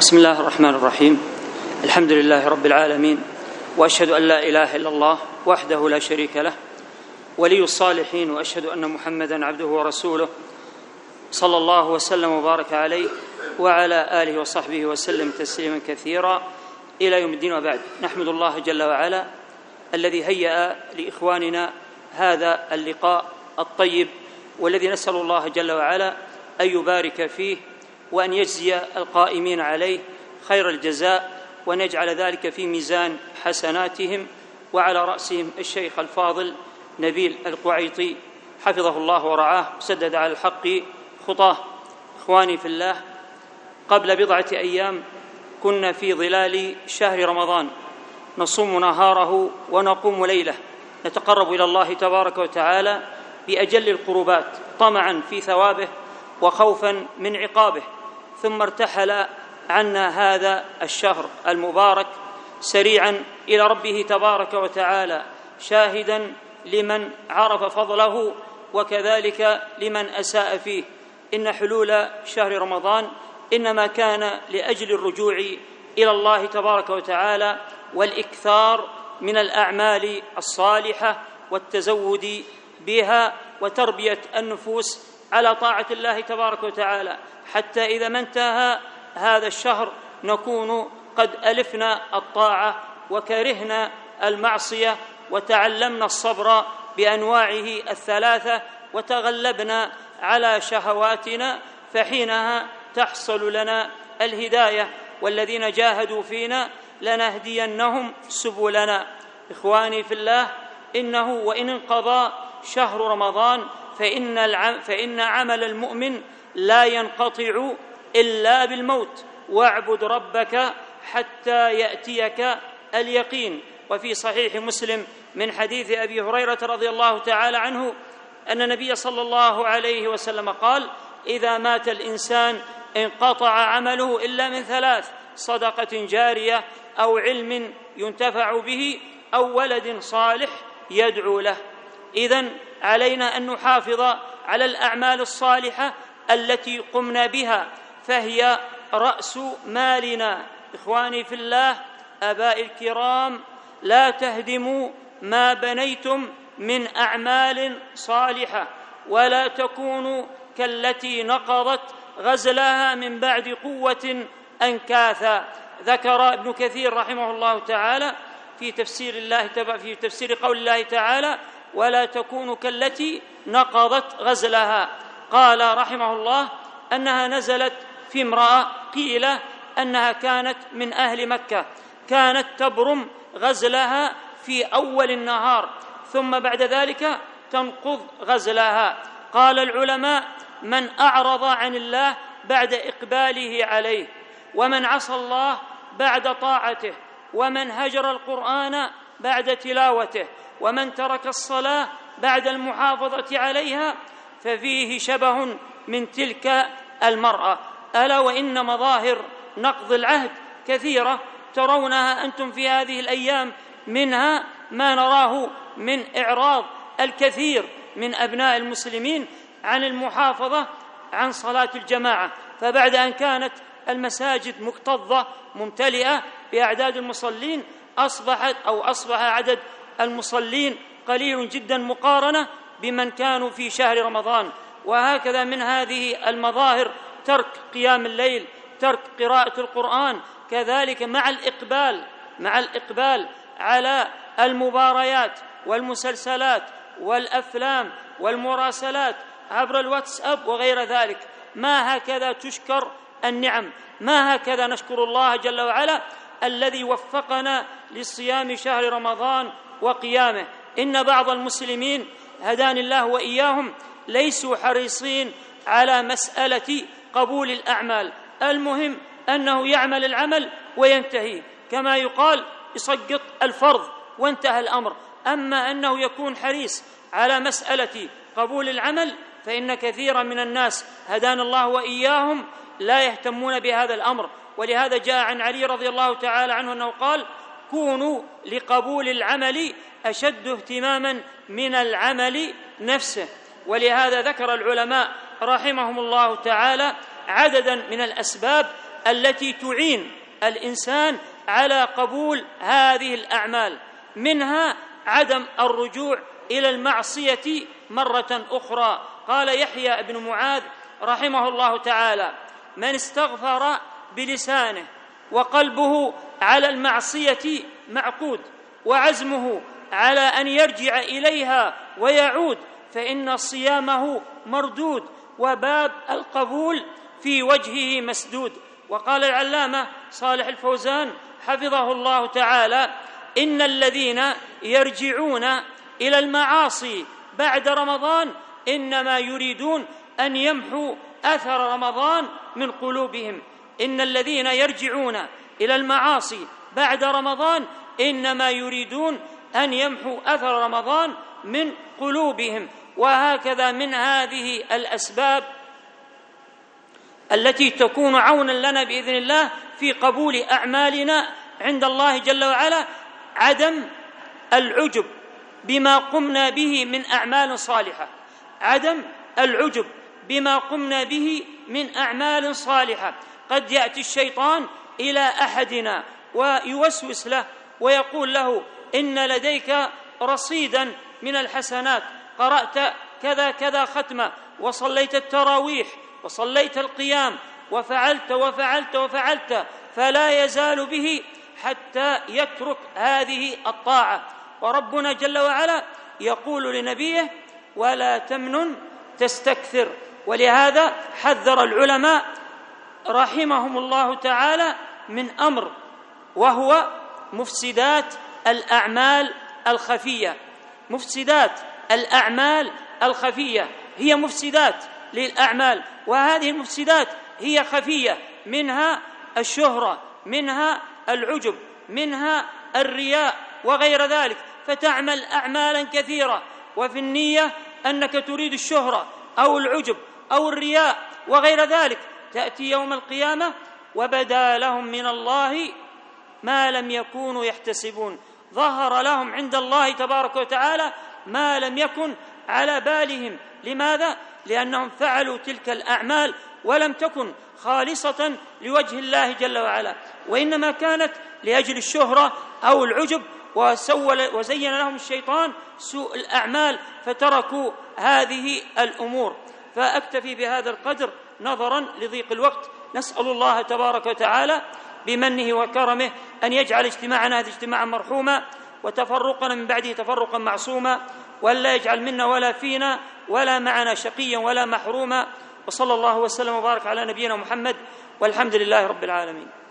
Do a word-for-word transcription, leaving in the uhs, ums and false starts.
بسم الله الرحمن الرحيم. الحمد لله رب العالمين، وأشهد أن لا إله إلا الله وحده لا شريك له ولي الصالحين، وأشهد أن محمدًا عبده ورسوله صلى الله وسلم وبارك عليه وعلى آله وصحبه وسلم تسليما كثيرا إلى يوم الدين. وبعد، نحمد الله جل وعلا الذي هيأ لإخواننا هذا اللقاء الطيب، والذي نسأل الله جل وعلا أن يبارك فيه وأن يجزي القائمين عليه خير الجزاء، وأن يجعل ذلك في ميزان حسناتهم، وعلى رأسهم الشيخ الفاضل نبيل القعيطي حفظه الله ورعاه وسدد على الحق خطاه. إخواني في الله، قبل بضعة أيام كنا في ظلال شهر رمضان نصوم نهاره ونقوم ليله، نتقرب إلى الله تبارك وتعالى بأجل القربات طمعا في ثوابه وخوفا من عقابه. ثم ارتحل عنا هذا الشهر المبارك سريعا إلى ربه تبارك وتعالى، شاهدا لمن عرف فضله وكذلك لمن أساء فيه. إن حلول شهر رمضان إنما كان لأجل الرجوع إلى الله تبارك وتعالى والإكثار من الأعمال الصالحة والتزود بها وتربية النفوس على طاعة الله تبارك وتعالى، حتى إذا ما انتهى هذا الشهر نكون قد ألفنا الطاعة وكرهنا المعصية وتعلمنا الصبر بأنواعه الثلاثة وتغلبنا على شهواتنا، فحينها تحصل لنا الهداية. والذين جاهدوا فينا لنهدينهم سبلنا. إخواني في الله، إنه وإن انقضى شهر رمضان فإن, العم فإن عمل المؤمن لا ينقطع إلا بالموت، واعبد ربك حتى يأتيك اليقين. وفي صحيح مسلم من حديث أبي هريرة رضي الله تعالى عنه أن النبي صلى الله عليه وسلم قال: إذا مات الإنسان انقطع عمله إلا من ثلاث: صدقة جارية، أو علم ينتفع به، أو ولد صالح يدعو له. إذن علينا أن نحافظ على الأعمال الصالحة التي قمنا بها، فهي رأس مالنا. إخواني في الله، آبائي الكرام، لا تهدموا ما بنيتم من أعمال صالحة، ولا تكونوا كالتي نقضت غزلها من بعد قوة أنكاثا. ذكر ابن كثير رحمه الله تعالى في تفسير الله في تفسير قول الله تعالى: ولا تكونوا كالتي نقضت غزلها. قال رحمه الله أنها نزلت في امرأة قيل أنها كانت من أهل مكة، كانت تبرم غزلها في أول النهار، ثم بعد ذلك تنقض غزلها. قال العلماء: من أعرض عن الله بعد إقباله عليه، ومن عصى الله بعد طاعته، ومن هجر القرآن بعد تلاوته، ومن ترك الصلاة بعد المحافظة عليها، ففيه شبه من تلك المرأة. ألا وإن مظاهر نقض العهد كثيرة ترونها أنتم في هذه الأيام، منها ما نراه من إعراض الكثير من أبناء المسلمين عن المحافظة عن صلاة الجماعة. فبعد أن كانت المساجد مكتظة ممتلئة بأعداد المصلين، أصبحت أو أصبح عدد المصلين قليل جدا مقارنة بمن كانوا في شهر رمضان. وهكذا من هذه المظاهر ترك قيام الليل، ترك قراءة القرآن، كذلك مع الإقبال مع الإقبال على المباريات والمسلسلات والأفلام والمراسلات عبر الواتساب وغير ذلك. ما هكذا تشكر النعم، ما هكذا نشكر الله جل وعلا الذي وفقنا لصيام شهر رمضان وقيامه. إن بعض المسلمين هداني الله وإياهم ليسوا حريصين على مسألة قبول الأعمال، المهم أنه يعمل العمل وينتهي، كما يقال يسقط الفرض وانتهى الأمر. أما أنه يكون حريص على مسألة قبول العمل، فإن كثيرا من الناس هدانا الله وإياهم لا يهتمون بهذا الأمر. ولهذا جاء عن علي رضي الله تعالى عنه أنه قال: كونوا لقبول العمل أشد اهتماما من العمل نفسه. ولهذا ذكر العلماء رحمهم الله تعالى عددا من الأسباب التي تعين الإنسان على قبول هذه الأعمال، منها عدم الرجوع إلى المعصية مرة أخرى. قال يحيى بن معاذ رحمه الله تعالى: من استغفر بلسانه وقلبه على المعصية معقود وعزمه على أن يرجع إليها ويعود، فإن صيامه مردود وباب القبول في وجهه مسدود. وقال العلامة صالح الفوزان حفظه الله تعالى: إن الذين يرجعون إلى المعاصي بعد رمضان إنما يريدون أن يمحوا أثر رمضان من قلوبهم. إن الذين يرجعون إلى المعاصي بعد رمضان إنما يريدون أن يمحوا أثر رمضان من قلوبهم. وهكذا من هذه الأسباب التي تكون عونا لنا بإذن الله في قبول أعمالنا عند الله جل وعلا عدم العجب بما قمنا به من أعمال صالحة، عدم العجب بما قمنا به من أعمال صالحة. قد يأتي الشيطان إلى أحدنا ويوسوس له ويقول له: إن لديك رصيدا من الحسنات، قرأت كذا كذا ختمة، وصليت التراويح، وصليت القيام، وفعلت وفعلت وفعلت، فلا يزال به حتى يترك هذه الطاعة. وربنا جل وعلا يقول لنبيه: ولا تمنن تستكثر. ولهذا حذر العلماء رحمهم الله تعالى من أمر، وهو مفسدات الأعمال الخفية. مفسدات الأعمال الخفية هي مفسدات للأعمال، وهذه المفسدات هي خفية، منها الشهرة، منها العجب، منها الرياء وغير ذلك. فتعمل أعمالا كثيرة وفي النية أنك تريد الشهرة أو العجب أو الرياء وغير ذلك، تأتي يوم القيامة وبدا لهم من الله ما لم يكونوا يحتسبون، ظهر لهم عند الله تبارك وتعالى ما لم يكن على بالهم. لماذا؟ لأنهم فعلوا تلك الأعمال ولم تكن خالصة لوجه الله جل وعلا، وإنما كانت لأجل الشهرة أو العجب، وزين لهم الشيطان سوء الأعمال فتركوا هذه الأمور. فأكتفي بهذا القدر نظرا لضيق الوقت. نسأل الله تبارك وتعالى بمنه وكرمه أن يجعل اجتماعنا هذا اجتماعا مرحوما، وتفرقنا من بعده تفرقا معصوما، ولا يجعل منا ولا فينا ولا معنا شقيا ولا محروما. وصلى الله وسلم وبارك على نبينا محمد، والحمد لله رب العالمين.